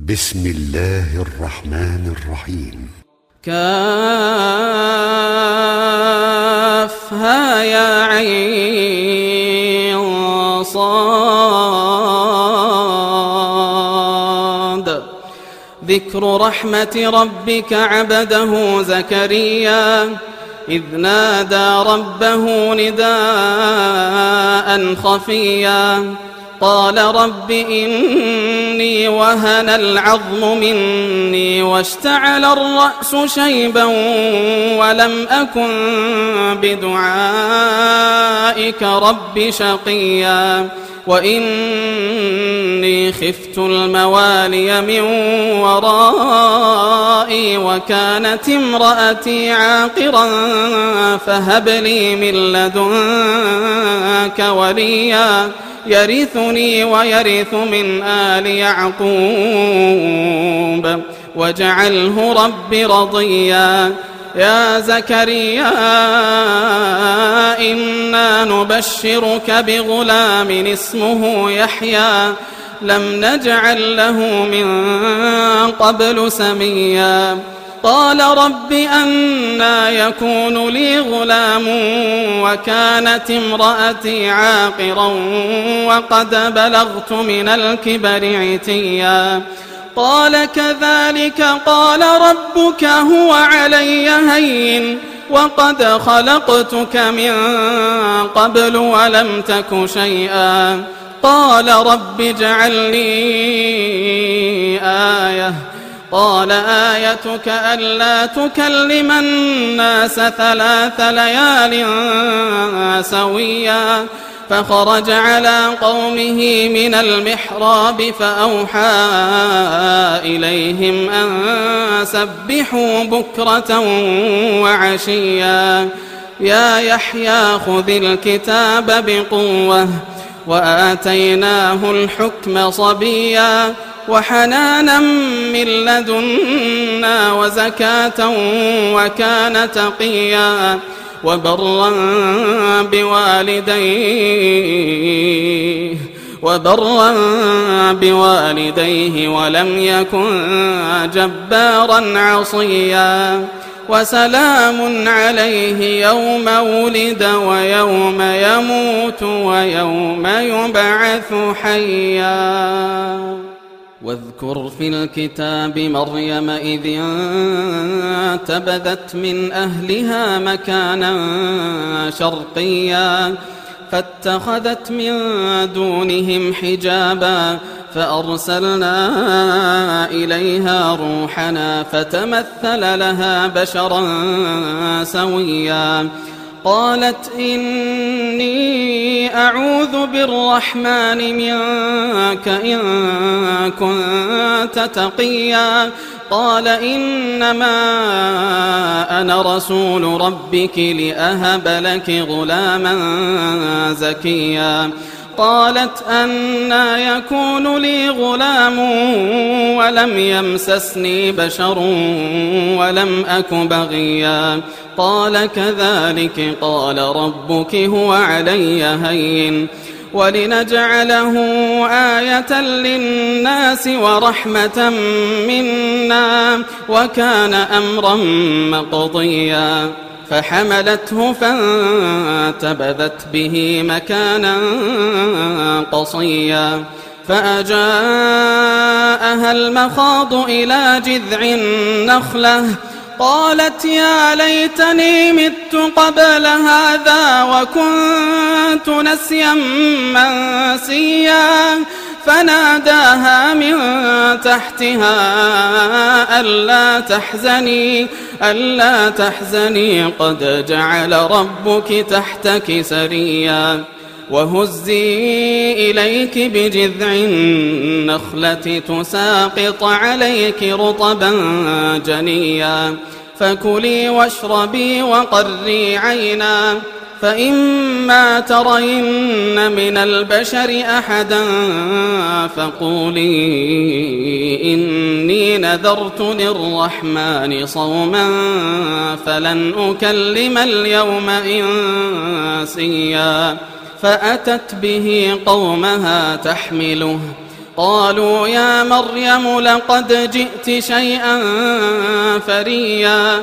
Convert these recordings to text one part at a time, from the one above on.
بسم الله الرحمن الرحيم. كافها يا عين صاد. ذكر رحمة ربك عبده زكريا إذ نادى ربه نداء خفيا قال رب إني وهن العظم مني واشتعل الرأس شيبا ولم أكن بدعائك رب شقيا وإني خفت الموالي من ورائي وكانت امرأتي عاقرا فهب لي من لدنك وليا يرثني ويرث من آل يعقوب واجعله رب رضيا. يا زكريا إنا نبشرك بغلام اسمه يحيى لم نجعل له من قبل سميا. قال رب أنى يكون لي غلام وكانت امرأتي عاقرا وقد بلغت من الكبر عتيا. قال كذلك قال ربك هو علي هين وقد خلقتك من قبل ولم تك شيئا. قال رب اجعل لي آية قال آيتك ألا تكلم الناس 3 ليال سويا. فخرج على قومه من المحراب فأوحى إليهم أن سبحوا بكرة وعشيا. يا يحيى خذ الكتاب بقوة وآتيناه الحكم صبيا وحنانا من لدنا وزكاة وكان تقيا وبرا بوالديه ولم يكن جبارا عصيا. وسلام عليه يوم ولد ويوم يموت ويوم يبعث حيا. واذكر في الكتاب مريم إذ انتبذت من أهلها مكانا شرقيا فاتخذت من دونهم حجابا فأرسلنا إليها روحنا فتمثل لها بشرا سويا. قالت إني أعوذ بالرحمن منك إن كنت تقيا. قال إنما أنا رسول ربك لأهب لك غلاما زكيا. قالت أنى يكون لي غلام ولم يمسسني بشر ولم أك بغيا. قال كذلك قال ربك هو علي هين ولنجعله آية للناس ورحمة منا وكان أمرا مقضيا. فحملته فانتبذت به مكانا قصيا فأجاءها المخاض إلى جذع النخلة قالت يا ليتني مت قبل هذا وكنت نسيا منسيا. فناداها من تحتها ألا تحزني قد جعل ربك تحتك سريا. وهزي إليك بجذع النخلة تساقط عليك رطبا جنيا. فكلي واشربي وقري عينا فإما ترين من البشر أحدا فقولي إني نذرت للرحمن صوما فلن أكلم اليوم إنسيا. فأتت به قومها تحمله قالوا يا مريم لقد جئت شيئا فريا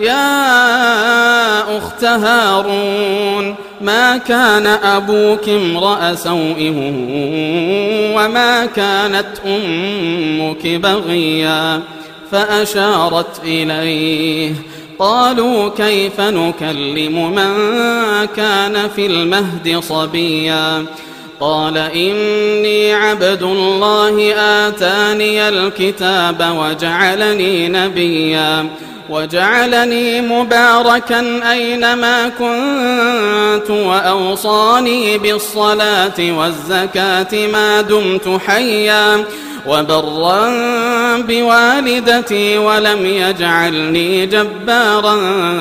يا أخت هارون ما كان أبوك امرأ سوء وما كانت أمك بغيا فأشارت إليه قالوا كيف نكلم من كان في المهد صبيا قال إني عبد الله آتاني الكتاب وجعلني نبيا وجعلني مباركا أينما كنت وأوصاني بالصلاة والزكاة ما دمت حيا وبرا بوالدتي ولم يجعلني جبارا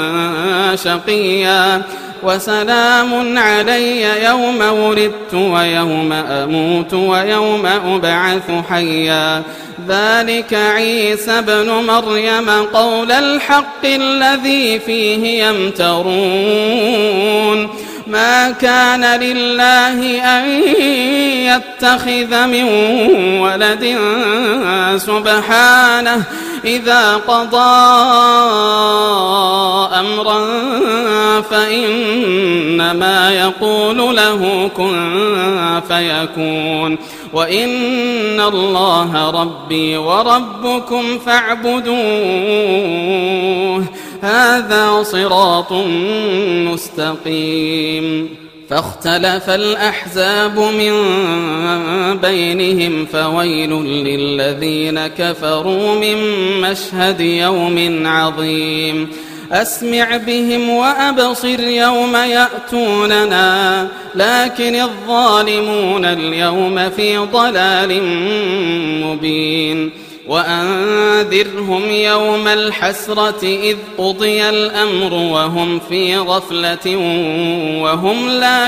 شقيا وسلام علي يوم ولدت ويوم أموت ويوم أبعث حيا ذلك عيسى ابن مريم قول الحق الذي فيه يمترون ما كان لله أن يتخذ من ولد سبحانه إذا قضى أمرا فإنما يقول له كن فيكون وإن الله ربي وربكم فاعبدوه هذا صراط مستقيم فاختلف الأحزاب من بينهم فويل للذين كفروا من مشهد يوم عظيم أسمع بهم وأبصر يوم يأتوننا لكن الظالمون اليوم في ضلال مبين وأنذرهم يوم الحسرة إذ قضي الأمر وهم في غفلة وهم لا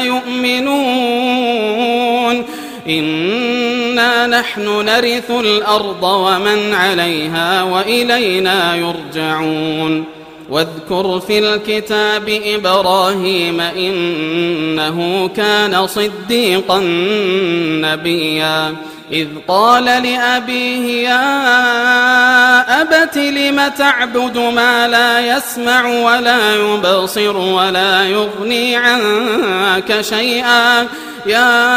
يؤمنون إنا نحن نرث الأرض ومن عليها وإلينا يرجعون واذكر في الكتاب إبراهيم إنه كان صديقا نبيا إذ قال لأبيه يا أبت لم تعبد ما لا يسمع ولا يبصر ولا يغني عنك شيئا يا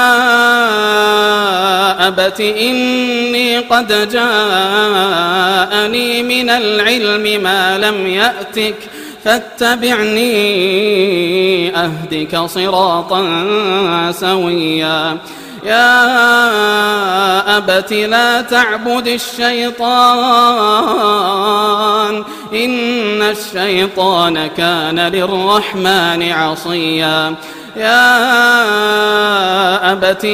أبت إني قد جاءني من العلم ما لم يأتك فاتبعني أهدك صراطا سويا يا أبت لا تعبد الشيطان إن الشيطان كان للرحمن عصيا يا أبت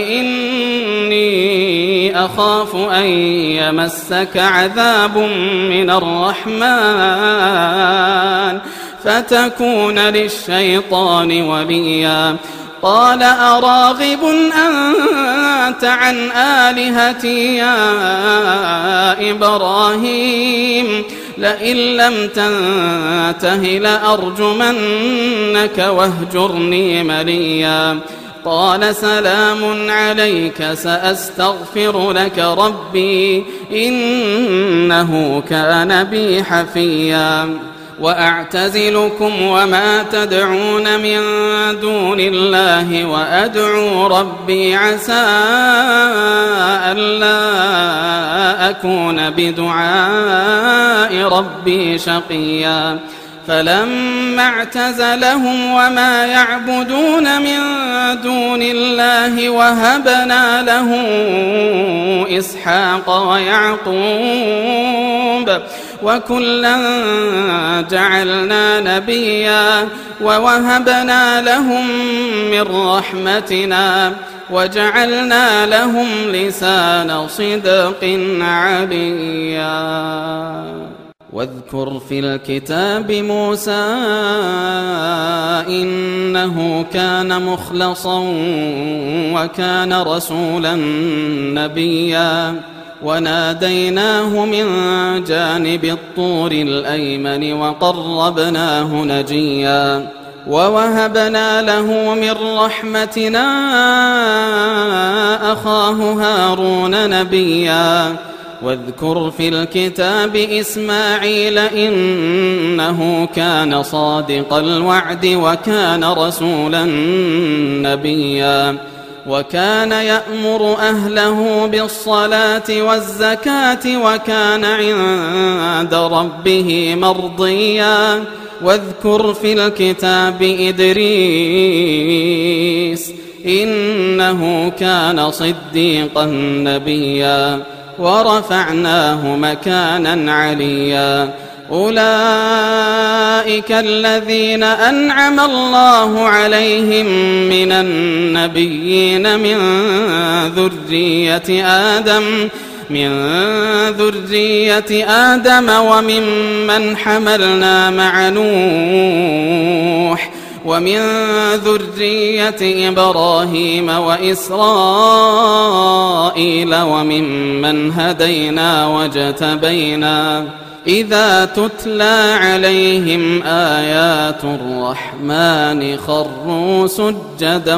إني أخاف أن يمسك عذاب من الرحمن فتكون للشيطان وليا قال أراغب أنت عن آلهتي يا إبراهيم لئن لم تنته لأرجمنك واهجرني مليا قال سلام عليك سأستغفر لك ربي إنه كان بي حفيا وأعتزلكم وما تدعون من دون الله وأدعو ربي عسى ألا أكون بدعاء ربي شقيا فلما اعتزلهم وما يعبدون من دون الله وهبنا له إسحاق ويعقوب وكلا جعلنا نبيا ووهبنا لهم من رحمتنا وجعلنا لهم لسان صدق عليا واذكر في الكتاب موسى إنه كان مخلصا وكان رسولا نبيا وناديناه من جانب الطور الأيمن وقربناه نجيا ووهبنا له من رحمتنا أخاه هارون نبيا واذكر في الكتاب إسماعيل إنه كان صادق الوعد وكان رسولا نبيا وكان يأمر أهله بالصلاة والزكاة وكان عند ربه مرضيا واذكر في الكتاب إدريس إنه كان صديقا نبيا ورفعناه مكانا عليا أولئك الذين أنعم الله عليهم من النبيين من ذرية آدم وممن حملنا مع نوح ومن ذرية إبراهيم وإسرائيل وممن هدينا واجتبينا إذا تتلى عليهم آيات الرحمن خروا سجدا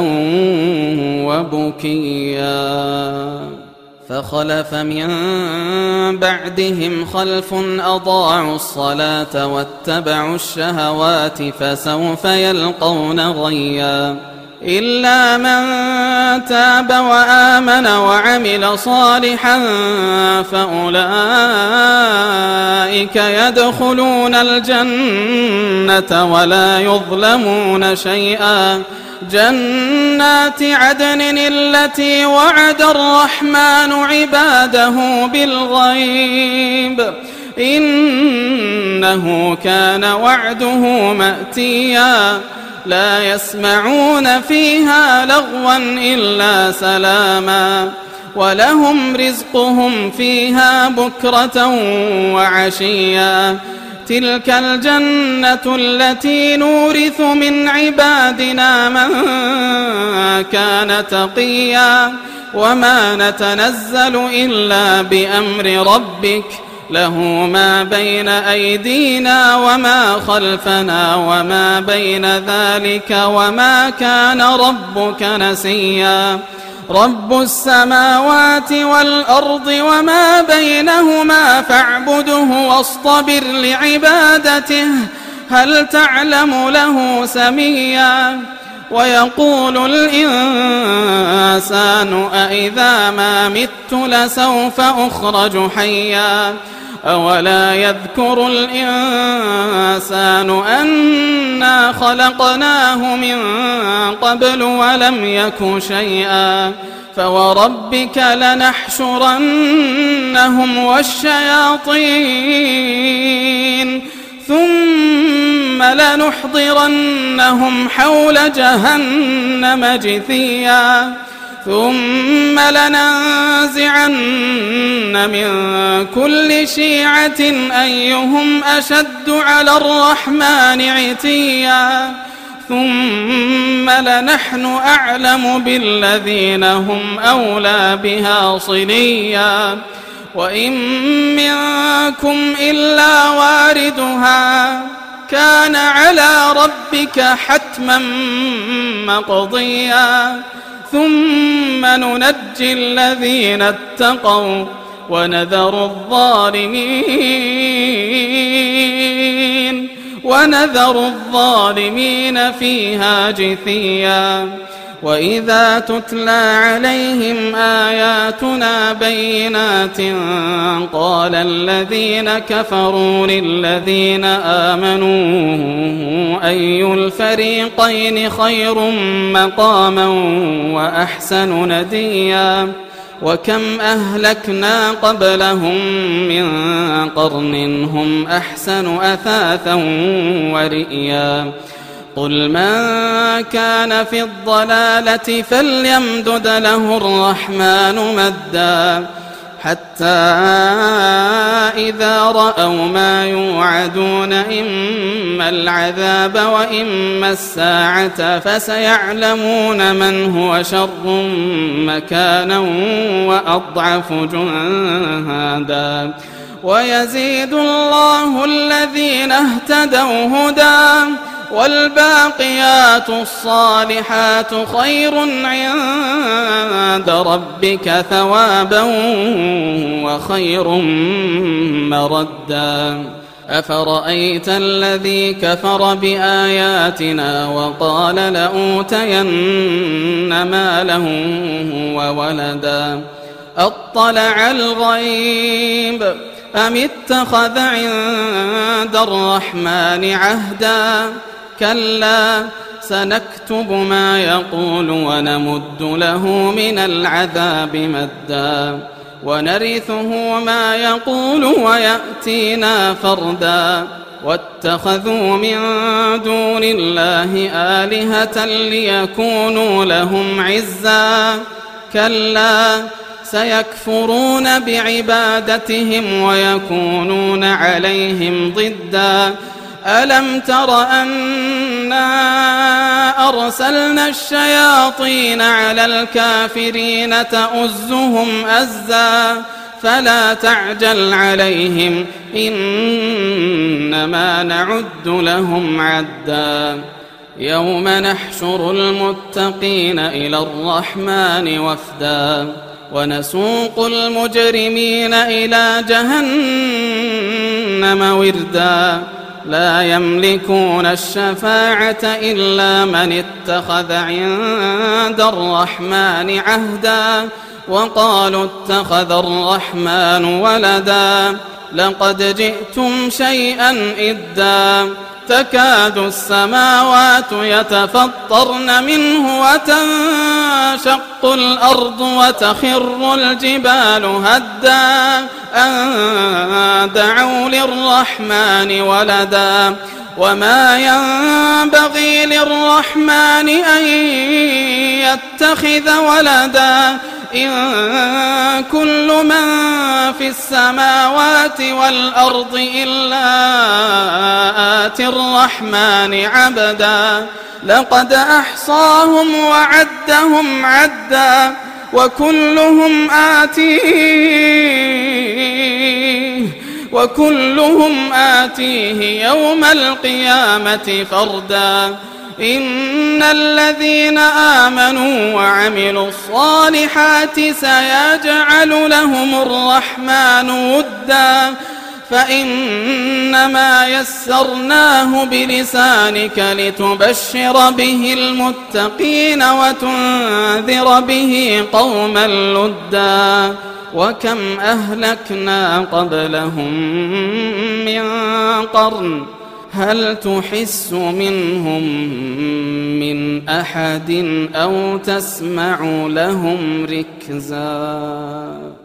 وبكيا فخلف من بعدهم خلف أضاعوا الصلاة واتبعوا الشهوات فسوف يلقون غيا إلا من تاب وآمن وعمل صالحا فأولئك يدخلون الجنة ولا يظلمون شيئا جنات عدن التي وعد الرحمن عباده بالغيب إنه كان وعده مأتيا لا يسمعون فيها لغوا إلا سلاما ولهم رزقهم فيها بكرة وعشيا تلك الجنة التي نورث من عبادنا من كان تقيا وما نتنزل إلا بأمر ربك له ما بين أيدينا وما خلفنا وما بين ذلك وما كان ربك نسيا رب السماوات والأرض وما بينهما فاعبده واصطبر لعبادته هل تعلم له سميا ويقول الإنسان أإذا ما مت لسوف أخرج حيا أولا يذكر الإنسان أنا خلقناه من قبل ولم يك شيئا فوربك لنحشرنهم والشياطين ثم لنحضرنهم حول جهنم جثيا ثم لننزعن من كل شيعة أيهم أشد على الرحمن عتيا ثم لنحن أعلم بالذين هم أولى بها صليا وإن منكم إلا واردها كان على ربك حتما مقضيا ثم ننجي الذين اتقوا ونذر الظالمين فيها جثيا وإذا تتلى عليهم آياتنا بينات قال الذين كفروا للذين آمنوا أي الفريقين خير مقاما وأحسن نديا وكم أهلكنا قبلهم من قرن هم أحسن أثاثا ورئيا قل من كان في الضلالة فليمدد له الرحمن مدا حتى إذا رأوا ما يوعدون إما العذاب وإما الساعة فسيعلمون من هو شر مكانا وأضعف جهادا ويزيد الله الذين اهتدوا هدى والباقيات الصالحات خير عند ربك ثوابا وخير مردا أفرأيت الذي كفر بآياتنا وقال لأوتين مالا وولدا أطلع الغيب أم اتخذ عند الرحمن عهدا كلا سنكتب ما يقول ونمد له من العذاب مدا ونرثه ما يقول ويأتينا فردا واتخذوا من دون الله آلهة ليكونوا لهم عزا كلا سيكفرون بعبادتهم ويكونون عليهم ضدا ألم تر أنا أرسلنا الشياطين على الكافرين تؤزهم أزا فلا تعجل عليهم إنما نعد لهم عدا يوم نحشر المتقين إلى الرحمن وفدا ونسوق المجرمين إلى جهنم وردا لا يملكون الشفاعة إلا من اتخذ عند الرحمن عهدا وقالوا اتخذ الرحمن ولدا لقد جئتم شيئا إدا تكاد السماوات يتفطرن منه وتنشق الأرض وتخر الجبال هدا أن دعوا للرحمن ولدا وما ينبغي للرحمن أن يتخذ ولدا إن كل من في السماوات والأرض إلا آتي الرحمن عبدا لقد أحصاهم وعدهم عدا وكلهم آتيه يوم القيامة فردا إن الذين آمنوا وعملوا الصالحات سيجعل لهم الرحمن ودا فإنما يسرناه بلسانك لتبشر به المتقين وتنذر به قوما لدا وكم أهلكنا قبلهم من قرن هل تحس منهم من أحد أو تسمع لهم ركزا